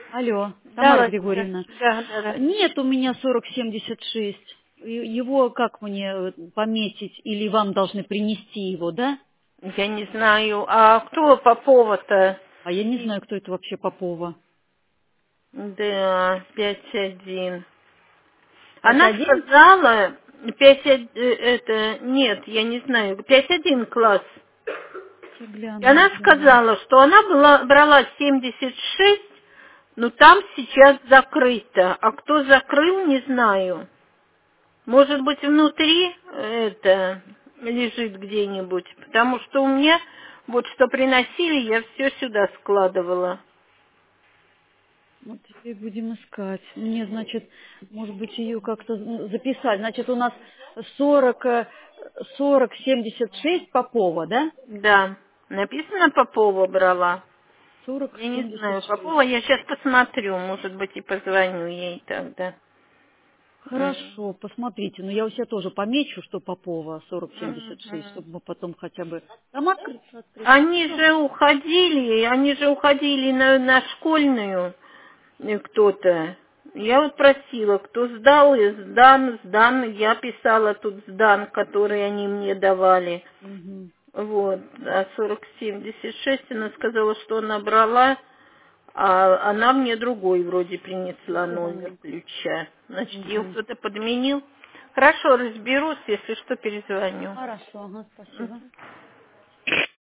Алло, Да, Тамара Владимир. Григорьевна. Да. Нет у меня 4076. Его как мне пометить? Или вам должны принести его, да? Я не знаю. А кто Попова-то? А я не знаю, кто это вообще Попова. Да, 5-1. Она 5-1? сказала, 5-1, это, нет, я не знаю, 5-1 класс. И Гляну, она гляну. сказала, что она брала 76, но там сейчас закрыто. А кто закрыл, не знаю. Может быть, внутри это лежит где-нибудь. Потому что у меня, вот что приносили, я все сюда складывала. Вот теперь будем искать. Мне, значит, может быть, ее как-то записать. Значит, у нас 4076 Попова, да? Да, написано Попова брала. Я не знаю, 4076. Попова, я сейчас посмотрю, может быть, и позвоню ей тогда. Хорошо, посмотрите. Но я у себя тоже помечу, что Попова 4076, Мгм. чтобы мы потом хотя бы... Там открыто, открыто. Они Все. же уходили на школьную кто-то. Я вот просила, кто сдал, и сдан. Я писала тут сдан, который они мне давали. Угу. Вот, а 4076 она сказала, что набрала, а она мне другой вроде принесла номер ключа. Значит, ее Угу. кто-то подменил. Хорошо, разберусь, если что, перезвоню. Хорошо, ага, спасибо. Мгм.